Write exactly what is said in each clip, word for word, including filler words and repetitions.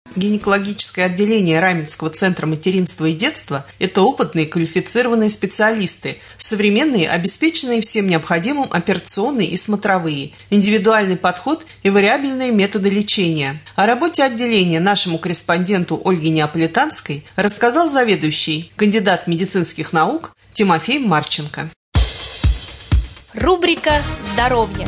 Гинекологическое отделение Раменского центра материнства и детства – это опытные квалифицированные специалисты, современные, обеспеченные всем необходимым операционные и смотровые, индивидуальный подход и вариабельные методы лечения. О работе отделения нашему корреспонденту Ольге Неаполитанской рассказал заведующий, кандидат медицинских наук Тимофей Марченко. Рубрика «Здоровье».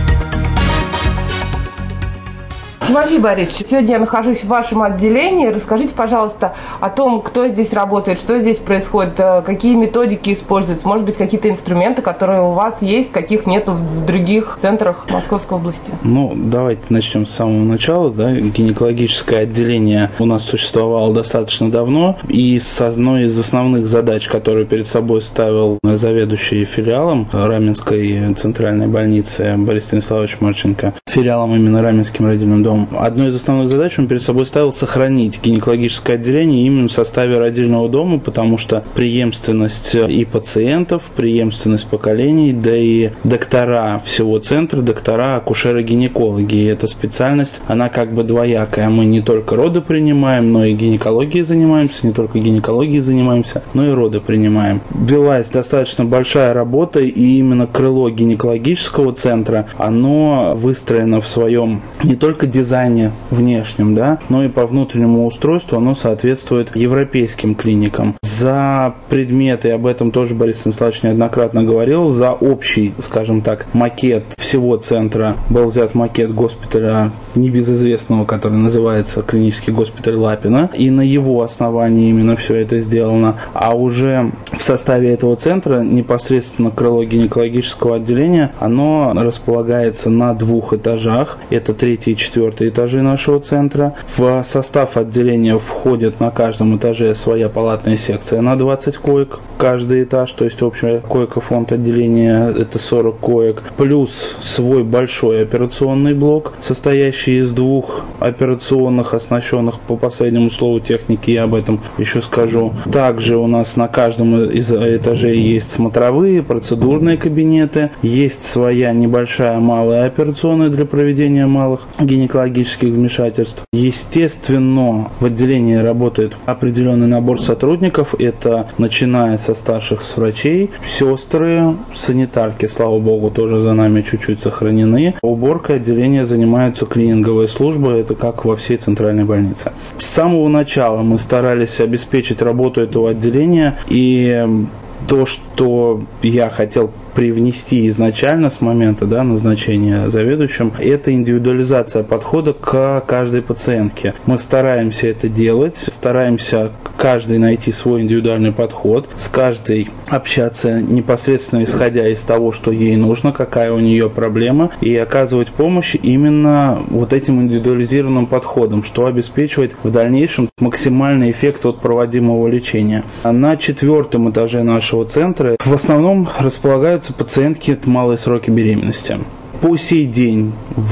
Тимофей Борисович, сегодня я нахожусь в вашем отделении. Расскажите, пожалуйста, о том, кто здесь работает, что здесь происходит, какие методики используются, может быть, какие-то инструменты, которые у вас есть, каких нет в других центрах Московской области. Ну, давайте начнем с самого начала. Да. Гинекологическое отделение у нас существовало достаточно давно, и с одной из основных задач, которую перед собой ставил заведующий филиалом Раменской центральной больницы Борис Станиславович Марченко, филиалом именно Раменским родильным домом, одной из основных задач он перед собой ставил сохранить гинекологическое отделение именно в составе родильного дома, потому что преемственность и пациентов, преемственность поколений, да и доктора всего центра, доктора, акушеры-гинекологи. И эта специальность, она как бы двоякая. Мы не только роды принимаем, но и гинекологией занимаемся, не только гинекологией занимаемся, но и роды принимаем. Велась достаточно большая работа, и именно крыло гинекологического центра, оно выстроено в своем не только дизайне, дизайне внешнем, да, но и по внутреннему устройству оно соответствует европейским клиникам. За предметы, об этом тоже Борис Станиславович неоднократно говорил, за общий, скажем так, макет всего центра был взят макет госпиталя небезызвестного, который называется клинический госпиталь Лапина, и на его основании именно все это сделано. А уже в составе этого центра непосредственно крыло гинекологического отделения, оно располагается на двух этажах, это третий и четвертый этажи нашего центра. В состав отделения входит на каждом этаже своя палатная секция на двадцать коек, каждый этаж, то есть общий койко-фонд отделения это сорок коек, плюс свой большой операционный блок, состоящий из двух операционных, оснащенных по последнему слову техники, я об этом еще скажу. Также у нас на каждом из этажей есть смотровые, процедурные кабинеты, есть своя небольшая малая операционная для проведения малых гинекологических вмешательств. Естественно, в отделении работает определенный набор сотрудников. Это начиная со старших врачей, сестры, санитарки, слава богу, тоже за нами чуть-чуть сохранены. Уборкой отделения занимаются клининговые службы, это как во всей центральной больнице. С самого начала мы старались обеспечить работу этого отделения, и то, что я хотел привнести изначально с момента, да, назначения заведующим, это индивидуализация подхода к каждой пациентке. Мы стараемся это делать, стараемся каждый найти свой индивидуальный подход, с каждой общаться непосредственно исходя из того, что ей нужно, какая у нее проблема, и оказывать помощь именно вот этим индивидуализированным подходом, что обеспечивает в дальнейшем максимальный эффект от проводимого лечения. На четвертом этаже нашего центра в основном располагаются пациентки малые сроки беременности. По сей день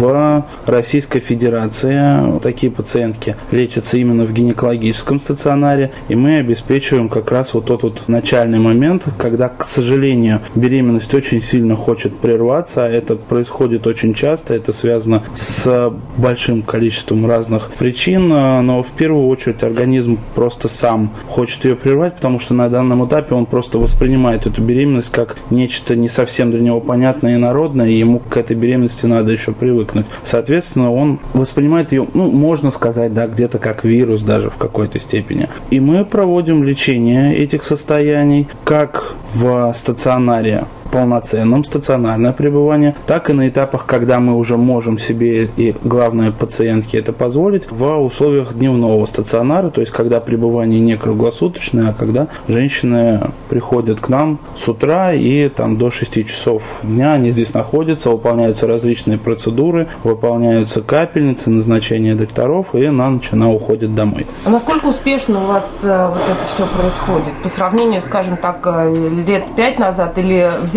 в Российской Федерации такие пациентки лечатся именно в гинекологическом стационаре, и мы обеспечиваем как раз вот тот вот начальный момент, когда, к сожалению, беременность очень сильно хочет прерваться, это происходит очень часто, это связано с большим количеством разных причин, но в первую очередь организм просто сам хочет ее прервать, потому что на данном этапе он просто воспринимает эту беременность как нечто не совсем для него понятное и народное, и ему к этой беременности надо еще привыкнуть. Соответственно, он воспринимает ее, ну, можно сказать, да, где-то как вирус даже в какой-то степени. И мы проводим лечение этих состояний как в стационаре, полноценном стационарное пребывание, так и на этапах, когда мы уже можем себе и, главное, пациентке это позволить, в условиях дневного стационара, то есть когда пребывание не круглосуточное, а когда женщины приходят к нам с утра и там до шести часов дня они здесь находятся, выполняются различные процедуры, выполняются капельницы, назначение докторов, и на ночь она уходит домой. А насколько успешно у вас э, вот это все происходит? По сравнению, скажем так, лет пять назад, или взять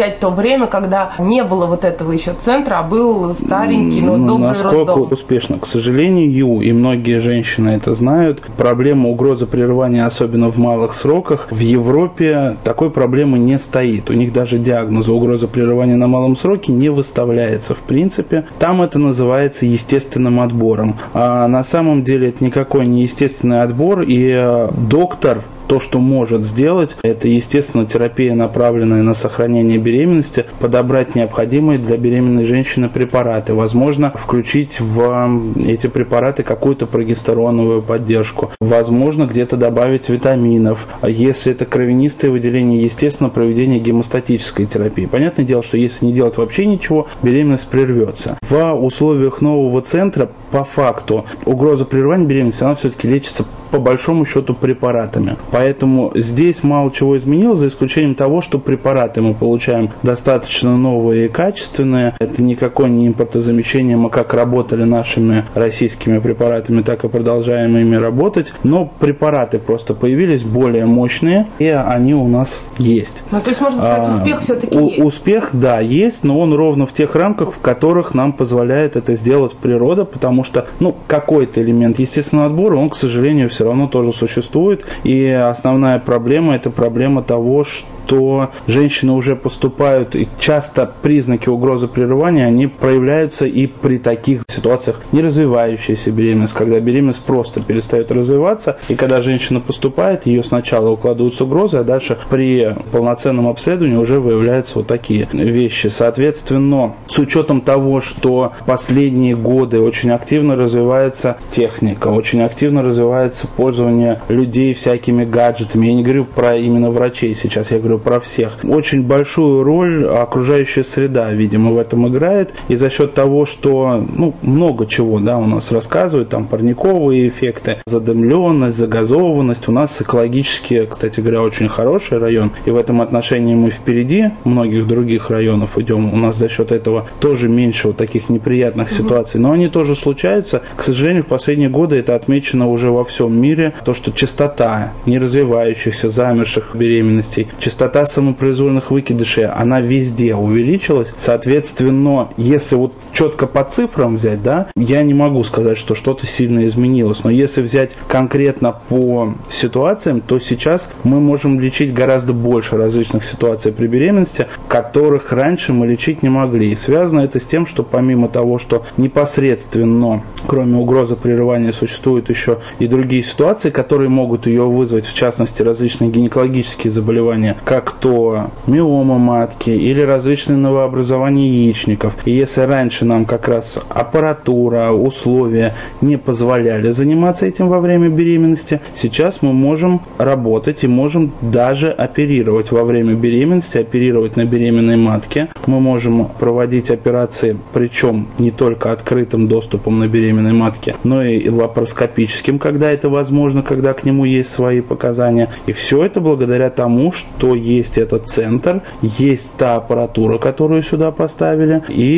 взять то время, когда не было вот этого еще центра, а был старенький, но добрый Насколько роддом? Успешно? К сожалению, и многие женщины это знают, проблема угрозы прерывания, особенно в малых сроках, в Европе такой проблемы не стоит. У них даже диагноза угроза прерывания на малом сроке не выставляется в принципе. Там это называется естественным отбором. А на самом деле это никакой не естественный отбор, и доктор то, что может сделать, это, естественно, терапия, направленная на сохранение беременности, подобрать необходимые для беременной женщины препараты, возможно, включить в эти препараты какую-то прогестероновую поддержку, возможно, где-то добавить витаминов. Если это кровянистые выделения, естественно, проведение гемостатической терапии. Понятное дело, что если не делать вообще ничего, беременность прервется. В условиях нового центра, по факту, угроза прерывания беременности, она все-таки лечится по большому счету препаратами. Поэтому здесь мало чего изменилось, за исключением того, что препараты мы получаем достаточно новые и качественные. Это никакое не импортозамещение. Мы как работали нашими российскими препаратами, так и продолжаем ими работать. Но препараты просто появились более мощные, и они у нас есть. Ну, то есть, можно сказать, а, успех все-таки у, есть? Успех, да, есть, но он ровно в тех рамках, в которых нам позволяет это сделать природа, потому что, ну, какой-то элемент естественного отбора, он, к сожалению, все равно тоже существует. И основная проблема – это проблема того, что женщины уже поступают, и часто признаки угрозы прерывания, они проявляются и при таких ситуациях. Не развивающаяся беременность, когда беременность просто перестает развиваться, и когда женщина поступает, ее сначала укладывают с угрозой, а дальше при полноценном обследовании уже выявляются вот такие вещи. Соответственно, с учетом того, что последние годы очень активно развивается техника, очень активно развивается пользование людей всякими гаджетами. Я не говорю про именно врачей сейчас, я говорю про всех. Очень большую роль окружающая среда, видимо, в этом играет. И за счет того, что ну, много чего да, у нас рассказывают, там парниковые эффекты, задымленность, загазованность. У нас экологически, кстати говоря, очень хороший район. И в этом отношении мы впереди многих других районов идем. У нас за счет этого тоже меньше вот таких неприятных mm-hmm. ситуаций. Но они тоже случаются. К сожалению, в последние годы это отмечено уже во всем мире. То, что частота неразвивающихся, замерших беременностей, частота самопроизвольных выкидышей, она везде увеличилась. Соответственно, если вот четко по цифрам взять, да, я не могу сказать, что что-то сильно изменилось. Но если взять конкретно по ситуациям, то сейчас мы можем лечить гораздо больше различных ситуаций при беременности, которых раньше мы лечить не могли. И связано это с тем, что помимо того, что непосредственно, кроме угрозы прерывания, существуют еще и другие ситуации, которые могут ее вызвать, в частности, различные гинекологические заболевания, как то миома матки или различные новообразования яичников. И если раньше нам как раз аппаратура, условия не позволяли заниматься этим во время беременности, сейчас мы можем работать и можем даже оперировать во время беременности, оперировать на беременной матке. Мы можем проводить операции, причем не только открытым доступом на беременной матке, но и лапароскопическим, когда это возможно, когда к нему есть свои показания. И все это благодаря тому, что есть этот центр, есть та аппаратура, которую сюда поставили,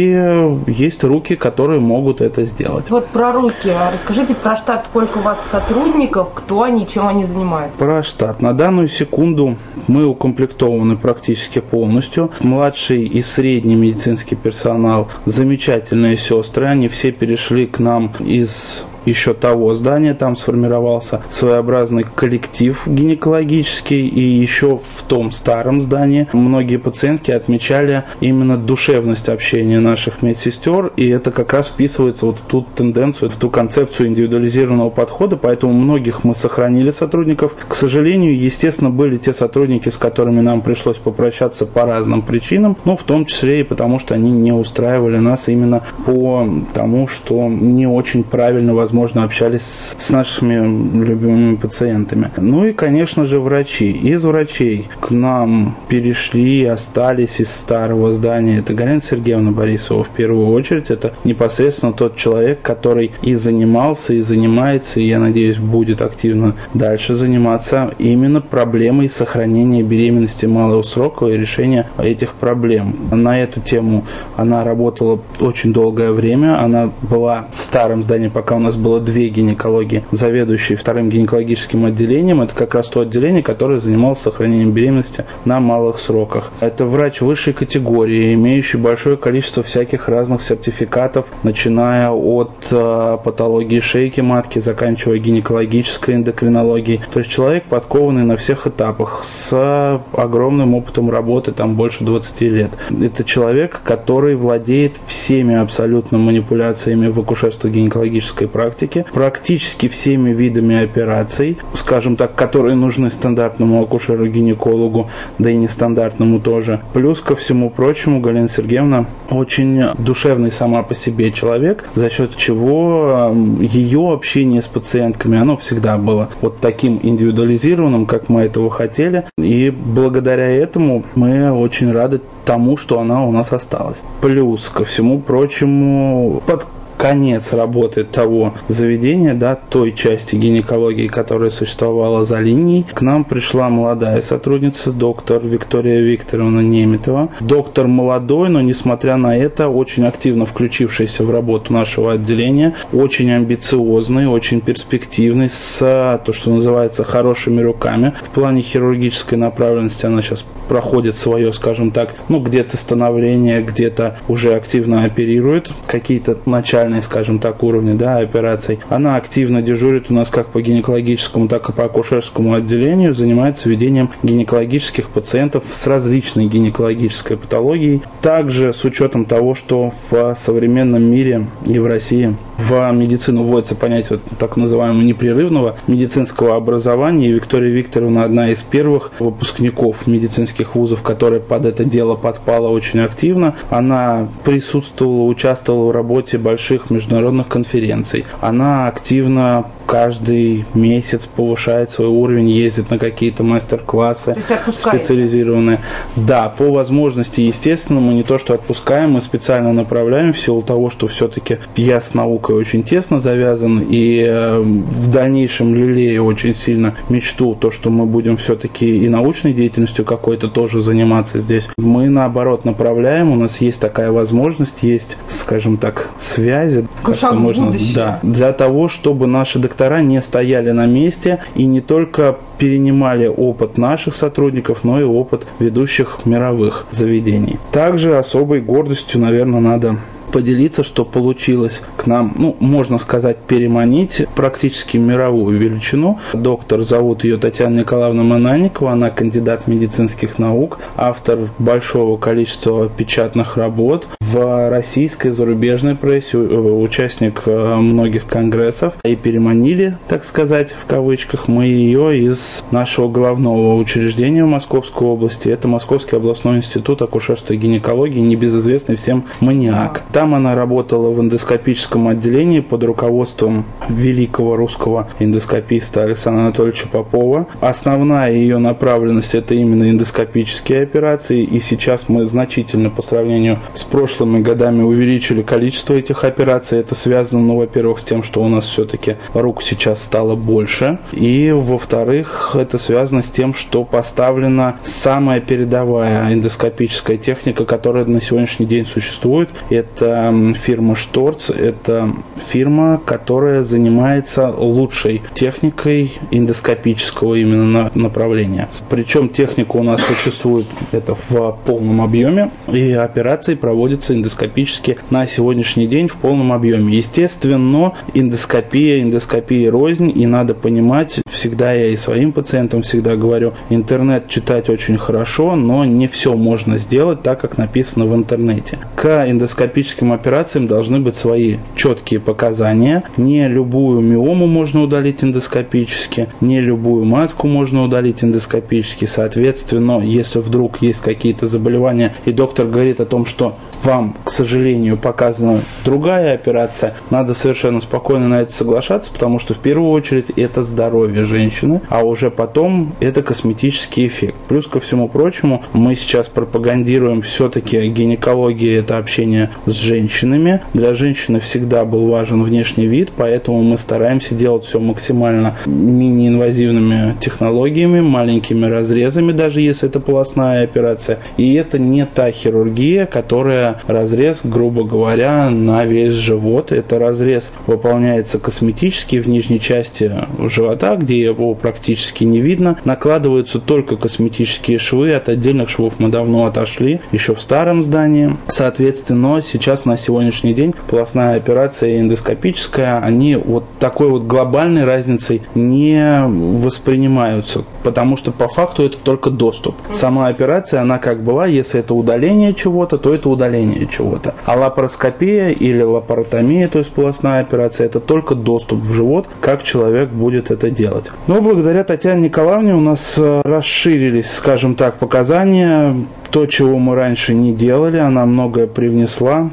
и есть руки, которые могут это сделать. Вот про руки. Расскажите про штат, сколько у вас сотрудников, кто они, чем они занимаются? Про штат. На данную секунду мы укомплектованы практически полностью. Младший и средний медицинский персонал, замечательные сестры, они все перешли к нам из еще того здания, там сформировался своеобразный коллектив гинекологический, и еще в том старом здании многие пациентки отмечали именно душевность общения наших медсестер, и это как раз вписывается вот в ту тенденцию, в ту концепцию индивидуализированного подхода, поэтому многих мы сохранили сотрудников. К сожалению, естественно, были те сотрудники, с которыми нам пришлось попрощаться по разным причинам, но в том числе и потому, что они не устраивали нас именно по тому, что не очень правильно, возможно, можно общались с нашими любимыми пациентами. Ну и, конечно же, врачи. Из врачей к нам перешли, остались из старого здания. Это Галина Сергеевна Борисова в первую очередь. Это непосредственно тот человек, который и занимался, и занимается, и, я надеюсь, будет активно дальше заниматься именно проблемой сохранения беременности малого срока и решения этих проблем. На эту тему она работала очень долгое время. Она была в старом здании, пока у нас был было две гинекологии, заведующие вторым гинекологическим отделением. Это как раз то отделение, которое занималось сохранением беременности на малых сроках. Это врач высшей категории, имеющий большое количество всяких разных сертификатов, начиная от э, патологии шейки матки, заканчивая гинекологической эндокринологией. То есть человек подкованный на всех этапах, с огромным опытом работы, там больше двадцати лет. Это человек, который владеет всеми абсолютно манипуляциями в акушерско-гинекологической практике, практически всеми видами операций, скажем так, которые нужны стандартному акушеру-гинекологу, да и нестандартному тоже. Плюс ко всему прочему, Галина Сергеевна очень душевный сама по себе человек, за счет чего ее общение с пациентками, оно всегда было вот таким индивидуализированным, как мы этого хотели. И благодаря этому мы очень рады тому, что она у нас осталась. Плюс ко всему прочему, под конец работы того заведения, да, той части гинекологии, которая существовала за линией, к нам пришла молодая сотрудница, доктор Виктория Викторовна Неметова. Доктор молодой, но несмотря на это, очень активно включившийся в работу нашего отделения, очень амбициозный, очень перспективный, с, то, что называется, хорошими руками. В плане хирургической направленности она сейчас проходит свое, скажем так, ну, где-то становление, где-то уже активно оперирует, какие-то начальные, скажем так, уровни, да, операций. Она активно дежурит у нас как по гинекологическому, так и по акушерскому отделению, занимается ведением гинекологических пациентов с различной гинекологической патологией. Также с учетом того, что в современном мире и в России в медицину вводится понятие вот, так называемого непрерывного медицинского образования. И Виктория Викторовна одна из первых выпускников медицинских вузов, которая под это дело подпала очень активно. Она присутствовала, участвовала в работе больших международных конференций. Она активно каждый месяц повышает свой уровень, ездит на какие-то мастер-классы специализированные. Да, по возможности, естественно, мы не то что отпускаем, мы специально направляем в силу того, что все-таки я с наукой очень тесно завязан и э, в дальнейшем лелею очень сильно мечту, то, что мы будем все-таки и научной деятельностью какой-то тоже заниматься здесь. Мы, наоборот, направляем, у нас есть такая возможность, есть, скажем так, связи, как-то можно, да, для того, чтобы наши доктора не стояли на месте и не только перенимали опыт наших сотрудников, но и опыт ведущих мировых заведений. Также особой гордостью, наверное, надо поделиться, что получилось к нам, ну, можно сказать, переманить практически мировую величину. Доктор, зовут ее Татьяна Николаевна Мананникова, она кандидат медицинских наук, автор большого количества печатных работ в российской, зарубежной прессе, участник многих конгрессов. И переманили, так сказать, в кавычках, мы ее из нашего главного учреждения в Московской области. Это Московский областной институт акушерства и гинекологии, небезызвестный всем МАНИАК. Там она работала в эндоскопическом отделении под руководством великого русского эндоскописта Александра Анатольевича Попова. Основная ее направленность – это именно эндоскопические операции, и сейчас мы значительно по сравнению с прошлыми годами увеличили количество этих операций. Это связано, ну, во-первых, с тем, что у нас все-таки рук сейчас стало больше, и, во-вторых, это связано с тем, что поставлена самая передовая эндоскопическая техника, которая на сегодняшний день существует. Это фирма Шторц, это фирма, которая занимается лучшей техникой эндоскопического именно направления. Причем техника у нас существует это в полном объеме, и операции проводятся эндоскопически на сегодняшний день в полном объеме. Естественно, эндоскопия, эндоскопия рознь, и надо понимать, всегда я и своим пациентам всегда говорю, интернет читать очень хорошо, но не все можно сделать так, как написано в интернете. К эндоскопическим операциям должны быть свои четкие показания. Не любую миому можно удалить эндоскопически, не любую матку можно удалить эндоскопически. Соответственно, если вдруг есть какие-то заболевания, и доктор говорит о том, что вам, к сожалению, показана другая операция, надо совершенно спокойно на это соглашаться, потому что в первую очередь это здоровье женщины, а уже потом это косметический эффект. Плюс ко всему прочему, мы сейчас пропагандируем все-таки гинекология – это общение с женщинами. Для женщины всегда был важен внешний вид, поэтому мы стараемся делать все максимально мини-инвазивными технологиями, маленькими разрезами, даже если это полостная операция. И это не та хирургия, которая разрез, грубо говоря, на весь живот. Это разрез выполняется косметически в нижней части живота, где его практически не видно. Накладываются только косметические швы. От отдельных швов мы давно отошли, еще в старом здании. Соответственно, сейчас на сегодняшний день полостная операция и эндоскопическая, они вот такой вот глобальной разницей не воспринимаются, потому что по факту это только доступ. Сама операция, она как была, если это удаление чего-то, то это удаление чего-то. А лапароскопия или лапаротомия, то есть полостная операция, это только доступ в живот, как человек будет это делать. Но благодаря Татьяне Николаевне у нас расширились, скажем так, показания. То, чего мы раньше не делали, она многое привнесла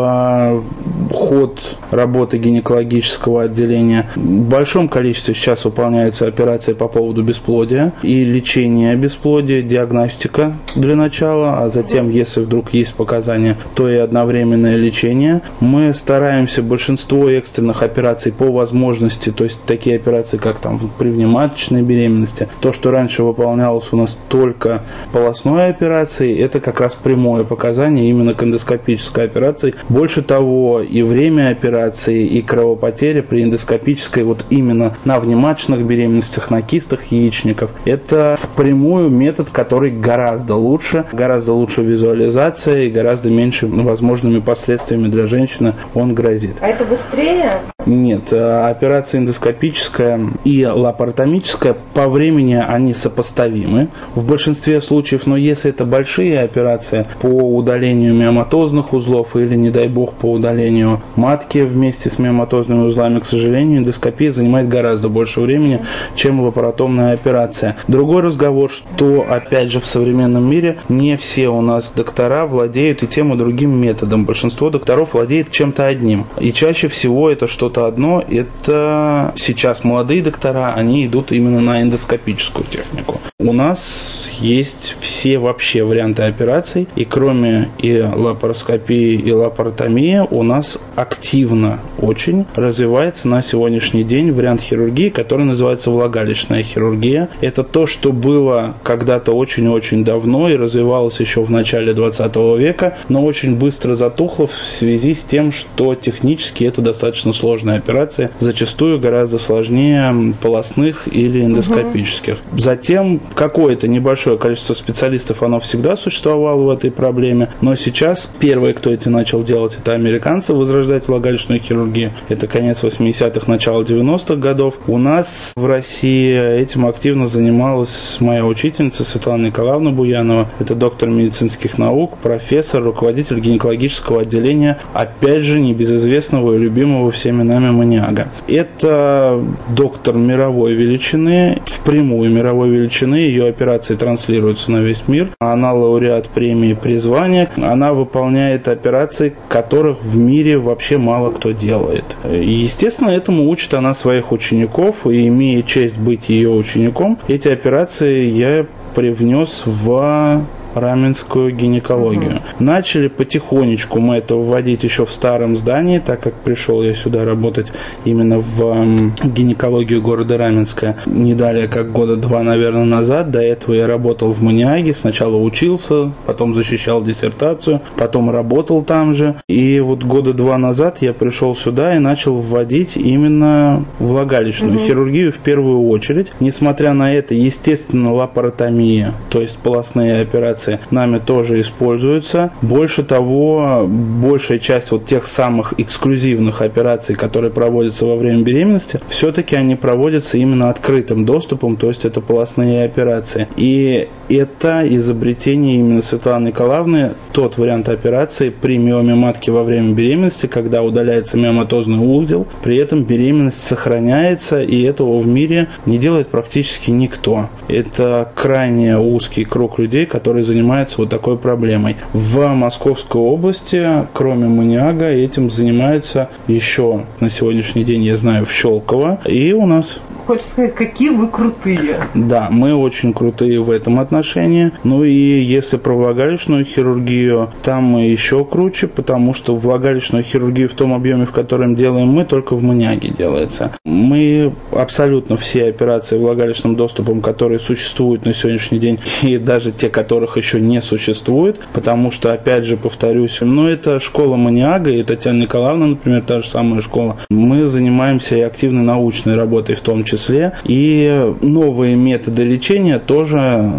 в ход работы гинекологического отделения. В большом количестве сейчас выполняются операции по поводу бесплодия и лечения бесплодия, диагностика для начала, а затем, если вдруг есть показания, то и одновременное лечение. Мы стараемся большинство экстренных операций по возможности, то есть такие операции, как там при внематочной беременности, то, что раньше выполнялось у нас только полостной операцией, это как раз прямое показание именно к эндоскопической операции. Больше того, и время операции, и кровопотеря при эндоскопической, вот именно на внематочных беременностях, на кистах яичников, это впрямую метод, который гораздо лучше, гораздо лучше визуализация и гораздо меньше возможными последствиями для женщины он грозит. А это быстрее? Нет, операция эндоскопическая и лапаротомическая по времени они сопоставимы в большинстве случаев, но если это большие операции по удалению миоматозных узлов или, не дай бог, по удалению матки вместе с миоматозными узлами, к сожалению, эндоскопия занимает гораздо больше времени, чем лапаротомная операция. Другой разговор, что, опять же, в современном мире не все у нас доктора владеют и тем, и другим методом. Большинство докторов владеет чем-то одним. И чаще всего это что-то одно, это сейчас молодые доктора, они идут именно на эндоскопическую технику. У нас есть все вообще варианты операций, и кроме и лапароскопии, и лапаротомии, у нас активно очень развивается на сегодняшний день вариант хирургии, который называется влагалищная хирургия. Это то, что было когда-то очень-очень давно и развивалось еще в начале двадцатого века, но очень быстро затухло в связи с тем, что технически это достаточно сложная операция, зачастую гораздо сложнее полостных или эндоскопических. Угу. Затем какое-то небольшое количество специалистов, оно всегда существовало в этой проблеме, но сейчас первые, кто это начал делать, это американцы, возрождать влагалищную хирургию. Это конец восьмидесятых, начало девяностых годов. У нас в России этим активно занималась моя учительница Светлана Николаевна Буянова. Это доктор медицинских наук, профессор, руководитель гинекологического отделения, опять же, небезызвестного и любимого всеми нами Маниага. Это доктор мировой величины, впрямую мировой величины, ее операции транслируются на весь мир. Она лауреат премии «Призвание». Она выполняет операции, которых в мире вообще мало кто делает. И, естественно, этому учит она своих учеников, и, имея честь быть ее учеником, эти операции я привнес в раменскую гинекологию. Uh-huh. Начали потихонечку мы это вводить еще в старом здании, так как пришел я сюда работать именно в эм, гинекологию города Раменска не далее, как года два, наверное, назад. До этого я работал в Маниаге, сначала учился, потом защищал диссертацию, потом работал там же. И вот года два назад я пришел сюда и начал вводить именно влагалищную uh-huh. хирургию в первую очередь. Несмотря на это, естественно, лапаротомия, то есть полостные операции, нами тоже используются. Больше того, большая часть вот тех самых эксклюзивных операций, которые проводятся во время беременности, все-таки они проводятся именно открытым доступом, то есть это полостные операции. И это изобретение именно Светланы Николаевны, тот вариант операции при миоме матки во время беременности, когда удаляется миоматозный узел, при этом беременность сохраняется, и этого в мире не делает практически никто. Это крайне узкий круг людей, которые занимаются вот такой проблемой. В Московской области, кроме Маниага, этим занимаются еще на сегодняшний день, я знаю, в Щелково, и у нас. Хочешь сказать, какие вы крутые? Да, мы очень крутые в этом отношении. Ну и если про влагалищную хирургию, там мы еще круче, потому что влагалищную хирургию в том объеме, в котором делаем мы, только в Маниаге делается. Мы абсолютно все операции влагалищным доступом, которые существуют на сегодняшний день, и даже те, которых еще не существует, потому что, опять же, повторюсь, ну это школа Маниага, и Татьяна Николаевна, например, та же самая школа. Мы занимаемся и активной научной работой в том числе, и новые методы лечения тоже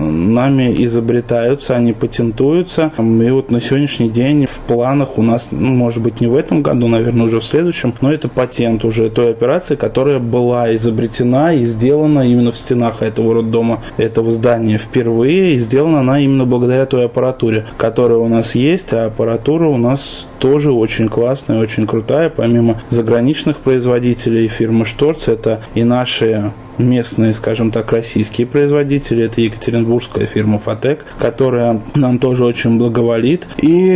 нами изобретаются, они патентуются. И вот на сегодняшний день в планах у нас, ну, может быть, не в этом году, наверное, уже в следующем, но это патент уже той операции, которая была изобретена и сделана именно в стенах этого роддома, этого здания впервые, и сделана она именно благодаря той аппаратуре, которая у нас есть, а аппаратура у нас тоже очень классная, очень крутая, помимо заграничных производителей фирмы Шторц, это и наши местные, скажем так, российские производители. Это екатеринбургская фирма Фотек, которая нам тоже очень благоволит.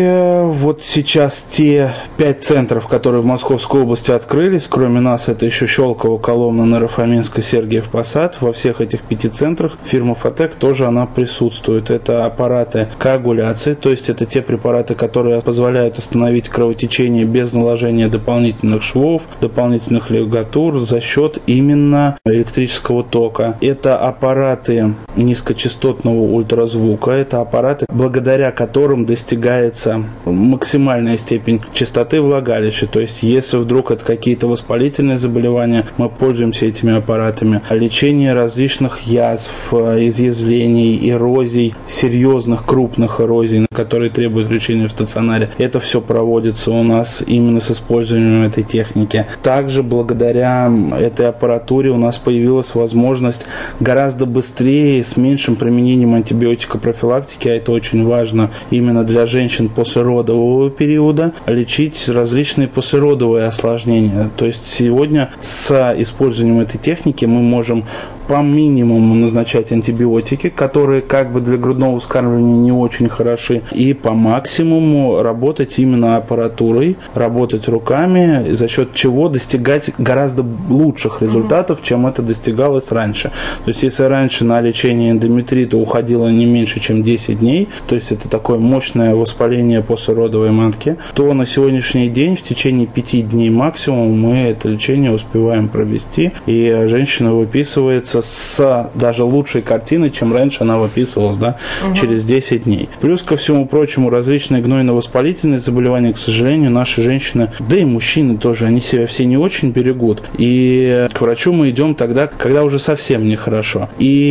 И вот сейчас те пять центров, которые в Московской области открылись, кроме нас, это еще Щелково, Коломна, Наро-Фоминска, Сергиев Посад. Во всех этих пяти центрах фирма Фотек тоже она присутствует. Это аппараты коагуляции, то есть это те препараты, которые позволяют остановить кровотечение без наложения дополнительных швов, дополнительных лигатур за счет именно электрического тока. Это аппараты низкочастотного ультразвука, это аппараты, благодаря которым достигается максимальная степень чистоты влагалища. То есть, если вдруг это какие-то воспалительные заболевания, мы пользуемся этими аппаратами. Лечение различных язв, изъязвлений, эрозий, серьезных крупных эрозий, которые требуют лечения в стационаре, это все проводится у нас именно с использованием этой техники. Также благодаря этой аппаратуре у нас появилась возможность гораздо быстрее, с меньшим применением антибиотикопрофилактики, а это очень важно именно для женщин послеродового периода, лечить различные послеродовые осложнения. То есть сегодня с использованием этой техники мы можем по минимуму назначать антибиотики, которые как бы для грудного вскармливания не очень хороши, и по максимуму работать именно аппаратурой, работать руками, за счет чего достигать гораздо лучших результатов, чем это достигалось раньше. То есть если раньше на лечение эндометрита уходило не меньше, чем десять дней, то есть это такое мощное воспаление послеродовой матки, то на сегодняшний день в течение пяти дней максимум мы это лечение успеваем провести, и женщина выписывается с даже лучшей картиной, чем раньше она выписывалась, да, угу. через десять дней. Плюс ко всему прочему, различные гнойно-воспалительные заболевания, к сожалению, наши женщины, да и мужчины тоже, они себя все не очень берегут. И к врачу мы идем тогда, когда уже совсем нехорошо.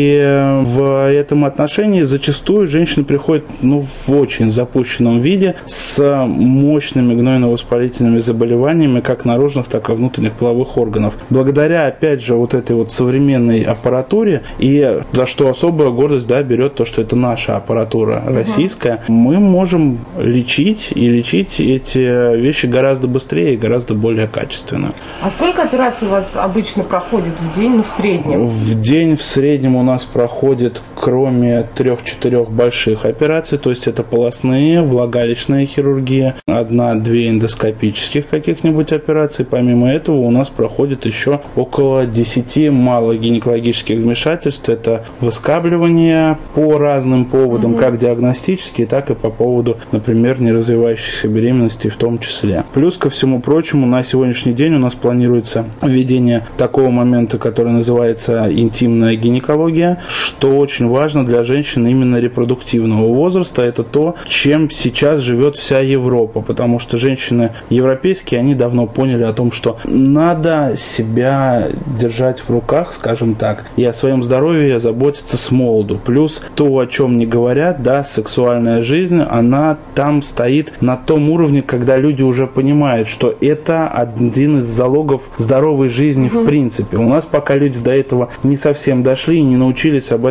И в этом отношении зачастую женщины приходят, ну, в очень запущенном виде с мощными гнойно-воспалительными заболеваниями, как наружных, так и внутренних половых органов. Благодаря, опять же, вот этой вот современной аппаратуре, и за что особая гордость, да, берет то, что это наша аппаратура uh-huh. российская, мы можем лечить и лечить эти вещи гораздо быстрее и гораздо более качественно. А сколько операций у вас обычно проходит в день, ну, в среднем? В день в среднем у нас проходит, кроме трех-четырех больших операций, то есть это полостные, влагалищная хирургия, одна-две эндоскопических каких-нибудь операций. Помимо этого у нас проходит еще около десяти малогинекологических вмешательств. Это выскабливание по разным поводам, угу. как диагностические, так и по поводу, например, неразвивающихся беременностей в том числе. Плюс ко всему прочему, на сегодняшний день у нас планируется введение такого момента, который называется интимная гинекология, что очень важно для женщин именно репродуктивного возраста. Это то, чем сейчас живет вся Европа, потому что женщины европейские, они давно поняли о том, что надо себя держать в руках, скажем так, и о своем здоровье заботиться с молоду. Плюс то, о чем не говорят, да, сексуальная жизнь, она там стоит на том уровне, когда люди уже понимают, что это один из залогов здоровой жизни угу. в принципе. У нас пока люди до этого не совсем дошли и не научились об этом разговаривать,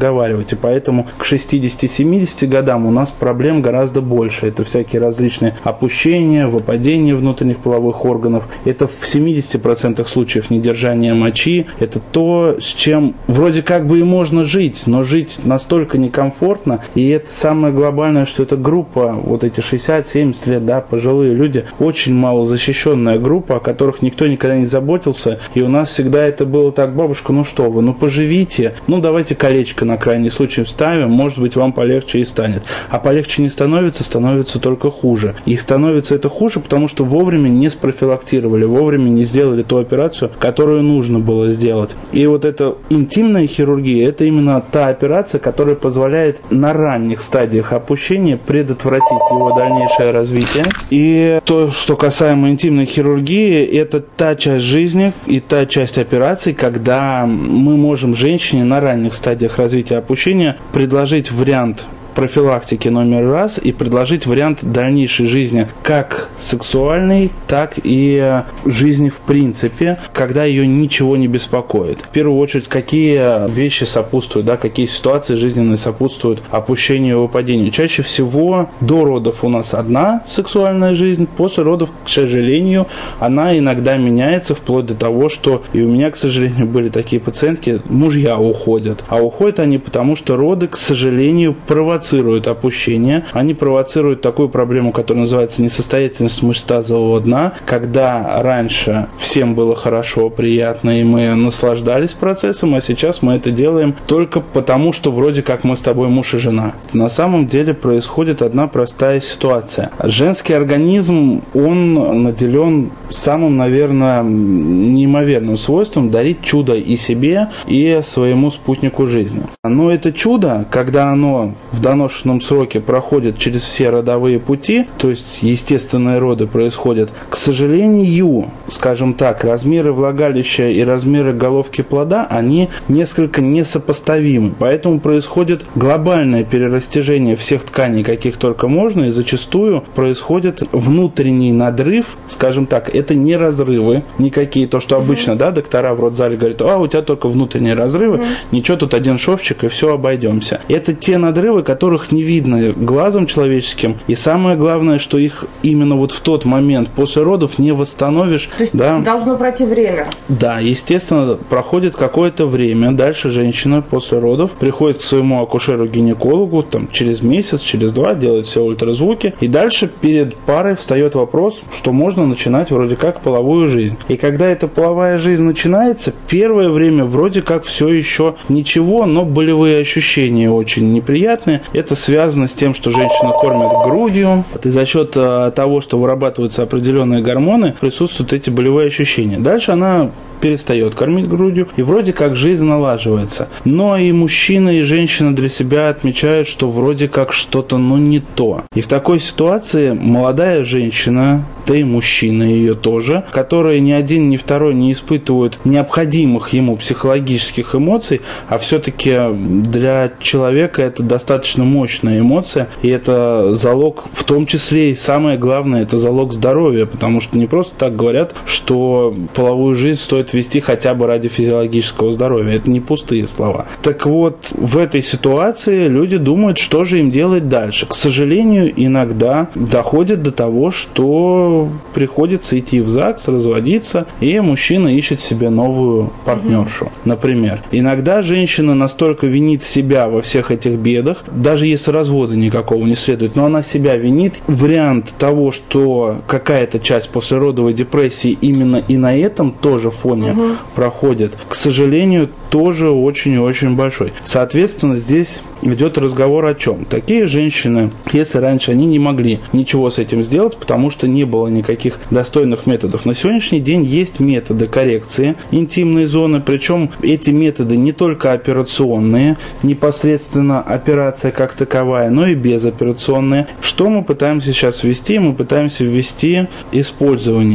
разговаривать. И поэтому к шестидесяти-семидесяти годам у нас проблем гораздо больше. Это всякие различные опущения, выпадения внутренних половых органов. Это в семидесяти процентах случаев недержание мочи. Это то, с чем вроде как бы и можно жить, но жить настолько некомфортно. И это самое глобальное, что эта группа, вот эти шестьдесят-семьдесят лет, да, пожилые люди, очень малозащищенная группа, о которых никто никогда не заботился. И у нас всегда это было так: бабушка, ну что вы, ну поживите, ну давайте колечко на крайний случай вставим, может быть, вам полегче и станет. А полегче не становится, становится только хуже. И становится это хуже, потому что вовремя не спрофилактировали, вовремя не сделали ту операцию, которую нужно было сделать. И вот эта интимная хирургия, это именно та операция, которая позволяет на ранних стадиях опущения предотвратить его дальнейшее развитие. И то, что касаемо интимной хирургии, это та часть жизни и та часть операций, когда мы можем женщине на ранних стадиях развития опущения предложить вариант профилактики номер раз и предложить вариант дальнейшей жизни, как сексуальной, так и жизни в принципе, когда ее ничего не беспокоит. В первую очередь, какие вещи сопутствуют, да, какие ситуации жизненные сопутствуют опущению и выпадению. Чаще всего до родов у нас одна сексуальная жизнь, после родов, к сожалению, она иногда меняется, вплоть до того, что и у меня, к сожалению, были такие пациентки, мужья уходят. А уходят они потому, что роды, к сожалению, провоцируют опущение. Они провоцируют такую проблему, которая называется несостоятельность мышц тазового дна, когда раньше всем было хорошо, приятно, и мы наслаждались процессом, а сейчас мы это делаем только потому, что вроде как мы с тобой муж и жена. На самом деле происходит одна простая ситуация. Женский организм, он наделен самым, наверное, неимоверным свойством дарить чудо и себе, и своему спутнику жизни. Но это чудо, когда оно в доношенном сроке проходит через все родовые пути, то есть естественные роды происходят, к сожалению, скажем так, размеры влагалища и размеры головки плода, они несколько несопоставимы. Поэтому происходит глобальное перерастяжение всех тканей, каких только можно, и зачастую происходит внутренний надрыв, скажем так, это не разрывы никакие, то, что обычно, да, доктора в родзале говорят: а, у тебя только внутренние разрывы, mm-hmm. ничего, тут один шовчик, и все, обойдемся. Это те надрывы, которых не видно глазом человеческим, и самое главное, что их именно вот в тот момент после родов не восстановишь. То есть да. должно пройти время? Да, естественно, проходит какое-то время, дальше женщина после родов приходит к своему акушеру-гинекологу, там, через месяц, через два, делает все ультразвуки, и дальше перед парой встает вопрос, что можно начинать вроде как половую жизнь. И когда эта половая жизнь начинается, первое время вроде как все еще ничего, но болевые ощущения очень неприятные. Это связано с тем, что женщина кормит грудью, и за счет того, что вырабатываются определенные гормоны, присутствуют эти болевые ощущения. Дальше она перестает кормить грудью, и вроде как жизнь налаживается. Но и мужчина, и женщина для себя отмечают, что вроде как что-то, ну, не то. И в такой ситуации молодая женщина, да и мужчина ее тоже, которые ни один, ни второй не испытывают необходимых ему психологических эмоций, а все-таки для человека это достаточно мощная эмоция, и это залог, в том числе и самое главное, это залог здоровья, потому что не просто так говорят, что половую жизнь стоит вести хотя бы ради физиологического здоровья. Это не пустые слова. Так вот, в этой ситуации люди думают, что же им делать дальше. К сожалению, иногда доходит до того, что приходится идти в ЗАГС, разводиться, и мужчина ищет себе новую партнершу, mm-hmm. например. Иногда женщина настолько винит себя во всех этих бедах, даже если развода никакого не следует, но она себя винит. Вариант того, что какая-то часть послеродовой депрессии именно и на этом тоже фоне угу. проходит, к сожалению, тоже очень и очень большой. Соответственно, здесь идет разговор о чем? Такие женщины, если раньше они не могли ничего с этим сделать, потому что не было никаких достойных методов, на сегодняшний день есть методы коррекции интимной зоны, причем эти методы не только операционные, непосредственно операция как таковая, но и безоперационные. Что мы пытаемся сейчас ввести? Мы пытаемся ввести использование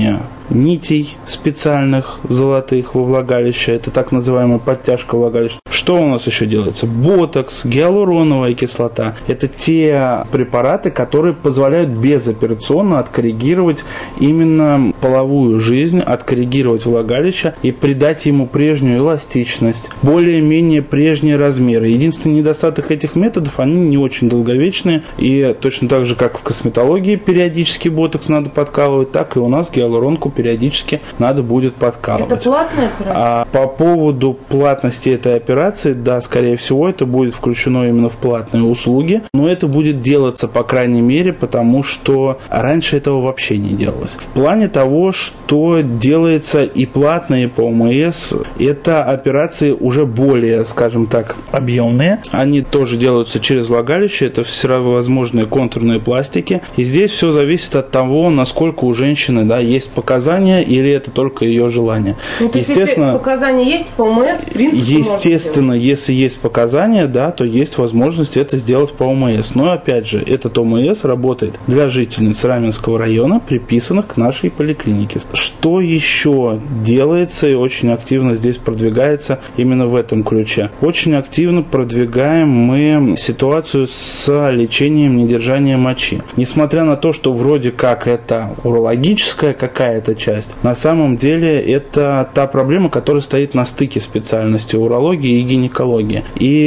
нитей специальных золотых во влагалище. Это так называемая подтяжка влагалища. Что у нас еще делается? Ботокс, гиалуроновая кислота. Это те препараты, которые позволяют безоперационно откоррегировать именно половую жизнь, откоррегировать влагалище и придать ему прежнюю эластичность, более-менее прежние размеры. Единственный недостаток этих методов, они не очень долговечные. И точно так же, как в косметологии периодически ботокс надо подкалывать, так и у нас гиалуронку периодически надо будет подкалывать. Это платная операция? А по поводу платности этой операции, да, скорее всего, это будет включено именно в платные услуги, но это будет делаться, по крайней мере, потому что раньше этого вообще не делалось. В плане того, что делается и платно, и по ОМС, это операции уже более, скажем так, объемные. Они тоже делаются через влагалище, это всевозможные контурные пластики. И здесь все зависит от того, насколько у женщины, да, есть показания или это только ее желание. Ну, то есть, естественно, если показания есть, по ОМС, в принципе, естественно, если есть показания, да, то есть возможность это сделать по ОМС. Но, опять же, этот ОМС работает для жительниц Раменского района, приписанных к нашей поликлинике. Что еще делается и очень активно здесь продвигается именно в этом ключе? Очень активно продвигаем мы ситуацию с лечением недержания мочи. Несмотря на то, что вроде как это урологическая какая-то часть, на самом деле это та проблема, которая стоит на стыке специальности урологии и гинекологии.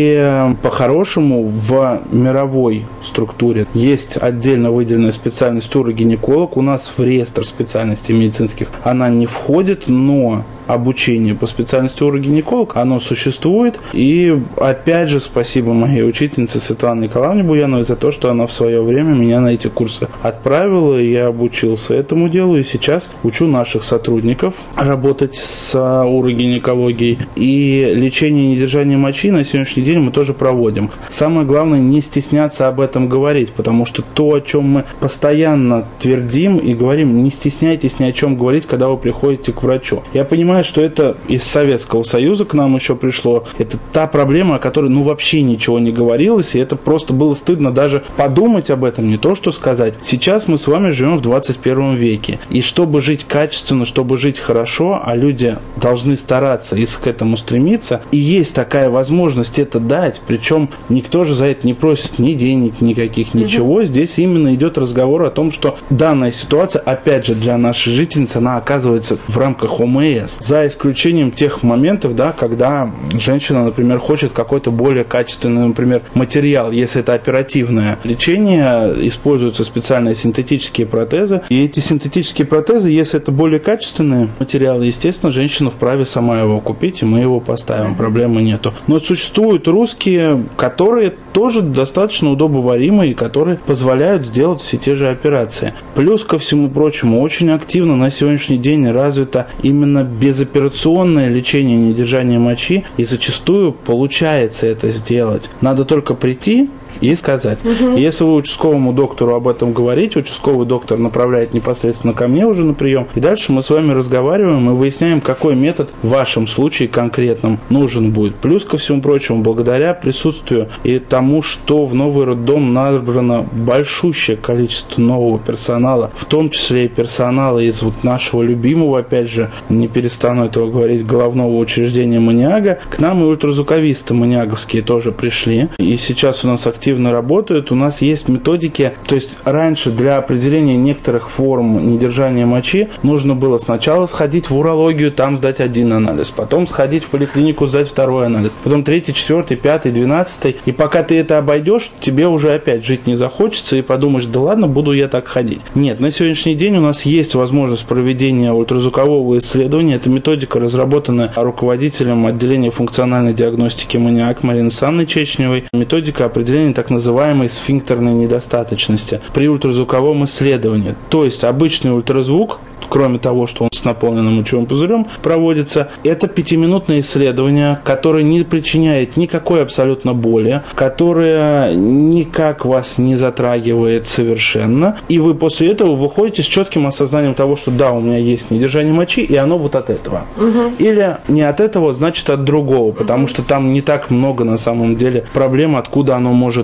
И по-хорошему в мировой структуре есть отдельно выделенная специальность урогинеколог. У нас в реестр специальностей медицинских она не входит, но обучение по специальности урогинеколог, оно существует. И опять же, спасибо моей учительнице Светлане Николаевне Буяновой за то, что она в свое время меня на эти курсы отправила. Я обучился этому делу и сейчас учу наших сотрудников работать с урогинекологией. И лечение недержания мочи на сегодняшний день мы тоже проводим. Самое главное, не стесняться об этом говорить, потому что то, о чем мы постоянно твердим и говорим, не стесняйтесь ни о чем говорить, когда вы приходите к врачу. Я понимаю, что это из Советского Союза к нам еще пришло. Это та проблема, о которой ну вообще ничего не говорилось, и это просто было стыдно даже подумать об этом, не то что сказать. Сейчас мы с вами живем в двадцать первом веке, и чтобы жить качественно, чтобы жить хорошо, а люди должны стараться и к этому стремиться, и есть такая возможность это дать, причем никто же за это не просит ни денег, никаких, ничего. Здесь именно идет разговор о том, что данная ситуация, опять же, для нашей жительницы, она оказывается в рамках ОМС. За исключением тех моментов, да, когда женщина, например, хочет какой-то более качественный, например, материал. Если это оперативное лечение, используются специальные синтетические протезы. И эти синтетические протезы, если это более качественные материалы, естественно, женщина вправе сама его купить, и мы его поставим, проблемы нету. Но существуют русские, которые тоже достаточно удобоваримые, которые позволяют сделать все те же операции. Плюс ко всему прочему, очень активно на сегодняшний день развито именно безоперационное лечение недержания мочи, и зачастую получается это сделать. Надо только прийти и сказать. Угу. Если вы участковому доктору об этом говорите, участковый доктор направляет непосредственно ко мне уже на прием, и дальше мы с вами разговариваем и выясняем, какой метод в вашем случае конкретном нужен будет. Плюс ко всему прочему, благодаря присутствию и тому, что в новый роддом набрано большущее количество нового персонала, в том числе и персонала из вот нашего любимого, опять же, не перестану этого говорить, головного учреждения Маниага, к нам и ультразвуковисты маниаговские тоже пришли, и сейчас у нас активно работают. У нас есть методики, то есть раньше для определения некоторых форм недержания мочи нужно было сначала сходить в урологию, там сдать один анализ, потом сходить в поликлинику, сдать второй анализ, потом третий, четвертый, пятый, двенадцатый, и пока ты это обойдешь, тебе уже опять жить не захочется, и подумаешь, да ладно, буду я так ходить. Нет, на сегодняшний день у нас есть возможность проведения ультразвукового исследования. Эта методика разработана руководителем отделения функциональной диагностики Маниак Мариной Санной Чечневой. Методика определения так называемой сфинктерной недостаточности при ультразвуковом исследовании. То есть обычный ультразвук, кроме того, что он с наполненным мочевым пузырем проводится, это пятиминутное исследование, которое не причиняет никакой абсолютно боли, которое никак вас не затрагивает совершенно, и вы после этого выходите с четким осознанием того, что да, у меня есть недержание мочи, и оно вот от этого. Угу. Или не от этого, значит от другого, потому что там не так много на самом деле проблем, откуда оно может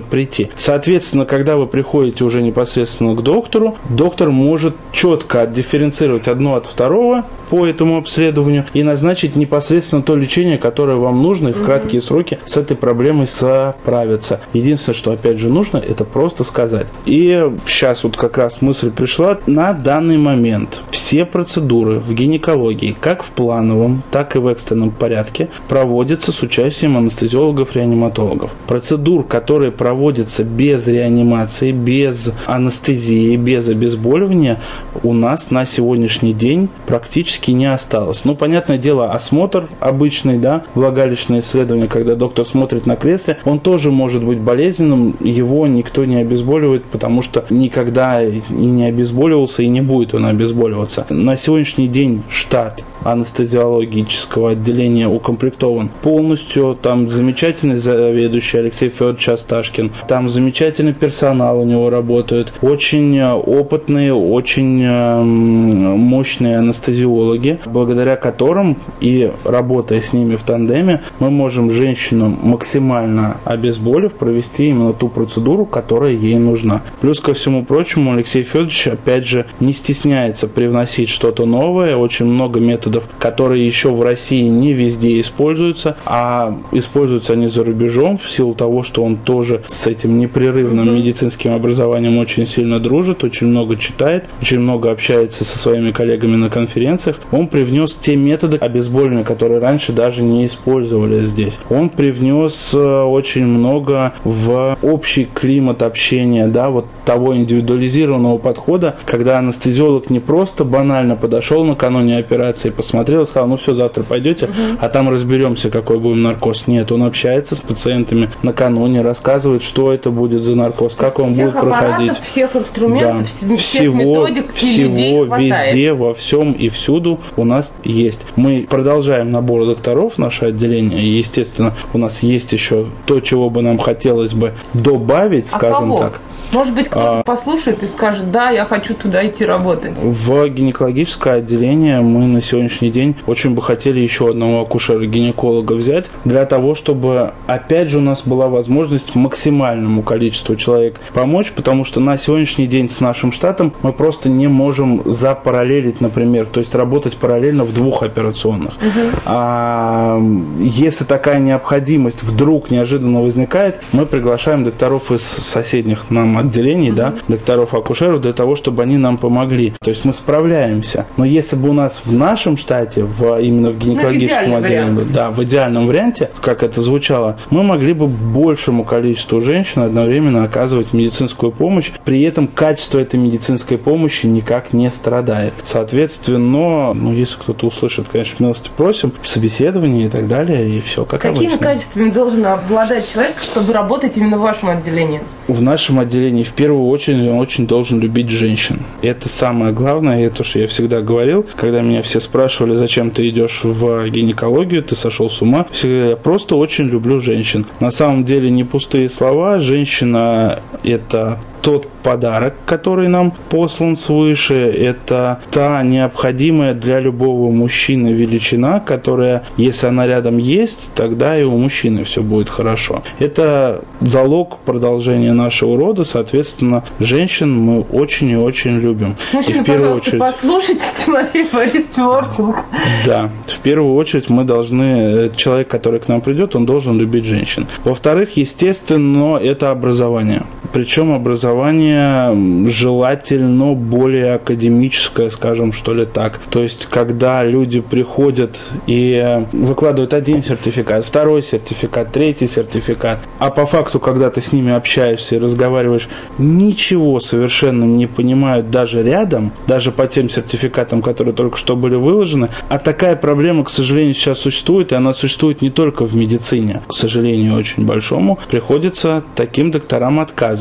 прийти. Соответственно, когда вы приходите уже непосредственно к доктору, доктор может четко отдифференцировать одно от второго по этому обследованию и назначить непосредственно то лечение, которое вам нужно, и в краткие сроки с этой проблемой справиться. Единственное, что опять же нужно, это просто сказать. И сейчас вот как раз мысль пришла. На данный момент все процедуры в гинекологии, как в плановом, так и в экстренном порядке, проводятся с участием анестезиологов-реаниматологов. Процедур, которые проводятся без реанимации, без анестезии, без обезболивания, у нас на сегодняшний день практически не осталось. Ну, понятное дело, осмотр обычный, да, влагалищное исследование, когда доктор смотрит на кресле, он тоже может быть болезненным, его никто не обезболивает, потому что никогда и не обезболивался, и не будет он обезболиваться. На сегодняшний день штат анестезиологического отделения укомплектован полностью. Там замечательный заведующий Алексей Федорович Асташкин. Там замечательный персонал у него работает. Очень опытные, очень мощные анестезиологи, благодаря которым и работая с ними в тандеме, мы можем женщину, максимально обезболив, провести именно ту процедуру, которая ей нужна. Плюс ко всему прочему, Алексей Федорович, опять же, не стесняется привносить что-то новое. Очень много методов, которые еще в России не везде используются, а используются они за рубежом в силу того, что он тоже с этим непрерывным mm-hmm. медицинским образованием очень сильно дружит, очень много читает, очень много общается со своими коллегами на конференциях. Он привнес те методы обезболивания, которые раньше даже не использовались здесь. Он привнес очень много в общий климат общения, да, вот того индивидуализированного подхода, когда анестезиолог не просто банально подошел накануне операции, посмотрел и сказал, ну все, завтра пойдете, uh-huh. а там разберемся, какой будем наркоз. Нет, он общается с пациентами накануне, рассказывает, что это будет за наркоз, как он всех будет проходить. Всех инструментов, да. всех всего, методик, всего везде, во всем и всюду у нас есть. Мы продолжаем набор докторов, наше отделение, и, естественно, у нас есть еще то, чего бы нам хотелось бы добавить, а скажем кого? так. Может быть, кто-то а, послушает и скажет, да, я хочу туда идти работать. В гинекологическое отделение мы на сегодняшний день очень бы хотели еще одного акушера-гинеколога взять, для того, чтобы, опять же, у нас была возможность максимальному количеству человек помочь, потому что на сегодняшний день с нашим штатом мы просто не можем запараллелить, например, то есть работать параллельно в двух операционных. Угу. А если такая необходимость вдруг неожиданно возникает, мы приглашаем докторов из соседних нам отделений, mm-hmm. да, докторов-акушеров, для того, чтобы они нам помогли. То есть мы справляемся. Но если бы у нас в нашем штате, в, именно в гинекологическом ну, отделении, да, в идеальном варианте, как это звучало, мы могли бы большему количеству женщин одновременно оказывать медицинскую помощь, при этом качество этой медицинской помощи никак не страдает. Соответственно, ну, если кто-то услышит, конечно, милости просим, собеседование и так далее, и все как Какими обычно. Какими качествами должен обладать человек, чтобы работать именно в вашем отделении? В нашем отделении в первую очередь он очень должен любить женщин. Это самое главное, и то, что я всегда говорил, когда меня все спрашивали, зачем ты идешь в гинекологию, ты сошел с ума. Всегда я просто очень люблю женщин. На самом деле не пустые слова. Женщина – это тот подарок, который нам послан свыше, это та необходимая для любого мужчины величина, которая, если она рядом есть, тогда и у мужчины все будет хорошо. Это залог продолжения нашего рода, соответственно, женщин мы очень и очень любим. Мужчина, и в первую пожалуйста, очередь... послушайте Тимофей Борисович Морченко. Да, в первую очередь мы должны, человек, который к нам придет, он должен любить женщин. Во-вторых, естественно, это образование. Причем образование желательно более академическое, скажем, что ли так. То есть, когда люди приходят и выкладывают один сертификат, второй сертификат, третий сертификат, а по факту, когда ты с ними общаешься и разговариваешь, ничего совершенно не понимают даже рядом, даже по тем сертификатам, которые только что были выложены. А такая проблема, к сожалению, сейчас существует, и она существует не только в медицине, к сожалению, очень большому. Приходится таким докторам отказывать.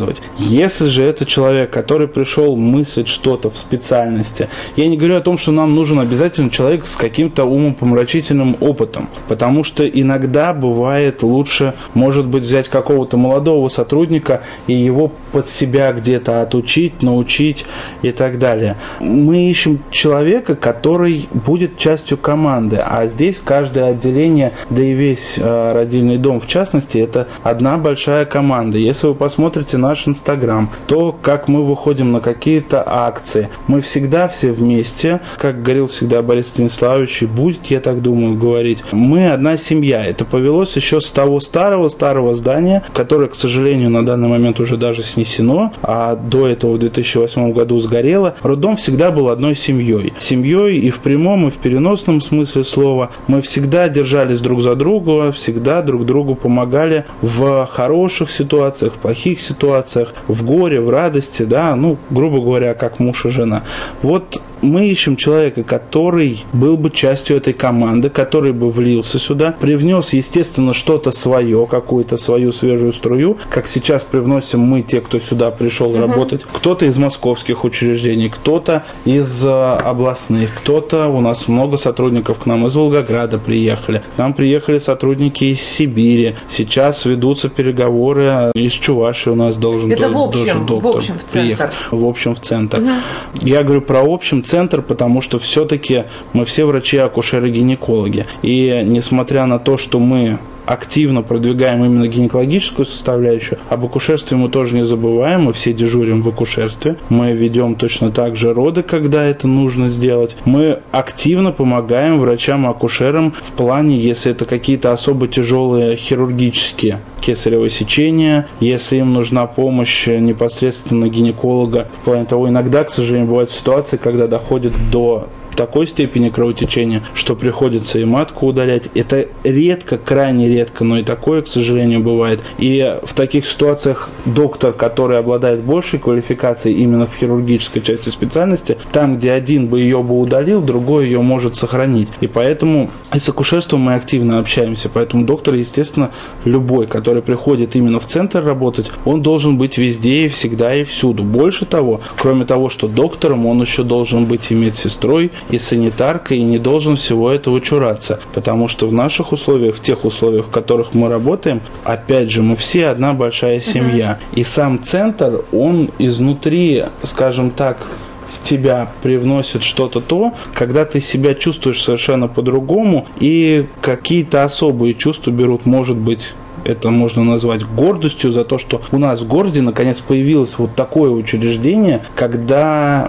рассказывать. Если же это человек, который пришел мыслить что-то в специальности, я не говорю о том, что нам нужен обязательно человек с каким-то умопомрачительным опытом, потому что иногда бывает лучше, может быть, взять какого-то молодого сотрудника и его под себя где-то отучить, научить и так далее. Мы ищем человека, который будет частью команды, а здесь каждое отделение, да и весь э, родильный дом в частности, это одна большая команда. Если вы посмотрите наш Инстаграм, то как мы выходим на какие-то акции, мы всегда все вместе, как говорил всегда Борис Станиславович, и будет, я так думаю, говорить, мы одна семья. Это повелось еще с того старого-старого здания, которое, к сожалению, на данный момент уже даже снесено, а до этого в две тысячи восьмом году сгорело. Роддом всегда был одной семьей. Семьей и в прямом, и в переносном смысле слова. Мы всегда держались друг за друга, всегда друг другу помогали в хороших ситуациях, в плохих ситуациях, в горе, в радости, да, ну, грубо говоря, как муж и жена. Вот мы ищем человека, который был бы частью этой команды, который бы влился сюда, привнес, естественно, что-то свое, какую-то свою свежую струю, как сейчас привносим мы, те, кто сюда пришел uh-huh. работать. Кто-то из московских учреждений, кто-то из э, областных, кто-то, у нас много сотрудников к нам из Волгограда приехали, к нам приехали сотрудники из Сибири, сейчас ведутся переговоры, из Чувашии у нас должен, Это до, в общем, должен доктор в общем в приехать. В общем в центр. Uh-huh. Я говорю про общем центр. Центр, потому что все-таки мы все врачи-акушеры-гинекологи. И несмотря на то, что мы активно продвигаем именно гинекологическую составляющую, об акушерстве мы тоже не забываем, мы все дежурим в акушерстве, мы ведем точно так же роды, когда это нужно сделать. Мы активно помогаем врачам-акушерам в плане, если это какие-то особо тяжелые хирургические кесарево сечение, если им нужна помощь непосредственно гинеколога, в плане того, иногда, к сожалению, бывают ситуации, когда доходит до такой степени кровотечения, что приходится и матку удалять. Это редко, крайне редко, но и такое, к сожалению, бывает. И в таких ситуациях доктор, который обладает большей квалификацией именно в хирургической части специальности, там, где один бы ее бы удалил, другой ее может сохранить. И поэтому и с акушерством мы активно общаемся. Поэтому доктор, естественно, любой, который приходит именно в центр работать, он должен быть везде и всегда и всюду. Больше того, кроме того, что доктором, он еще должен быть и медсестрой, и санитаркой, и не должен всего этого чураться. Потому что в наших условиях, в тех условиях, в которых мы работаем, опять же, мы все одна большая семья. Uh-huh. И сам центр, он изнутри, скажем так, в тебя привносит что-то то, когда ты себя чувствуешь совершенно по-другому, и какие-то особые чувства берут, может быть, это можно назвать гордостью за то, что у нас в городе наконец появилось вот такое учреждение, когда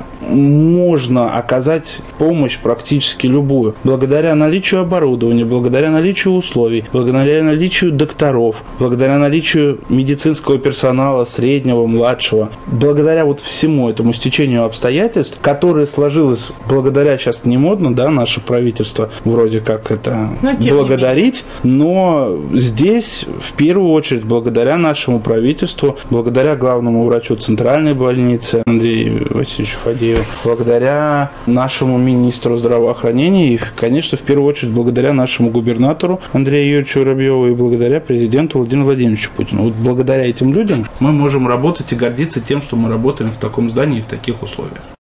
можно оказать помощь практически любую. Благодаря наличию оборудования, благодаря наличию условий, благодаря наличию докторов, благодаря наличию медицинского персонала среднего, младшего, благодаря вот всему этому стечению обстоятельств, которое сложилось благодаря, сейчас не модно, да, наше правительство вроде как это но, благодарить, но здесь в первую очередь благодаря нашему правительству, благодаря главному врачу Центральной больницы Андрею Васильевичу Фадееву, благодаря нашему министру здравоохранения и, конечно, в первую очередь благодаря нашему губернатору Андрею Юрьевичу Воробьеву и благодаря президенту Владимиру Владимировичу Путину. Вот благодаря этим людям мы можем работать и гордиться тем, что мы работаем в таком здании и в таких условиях.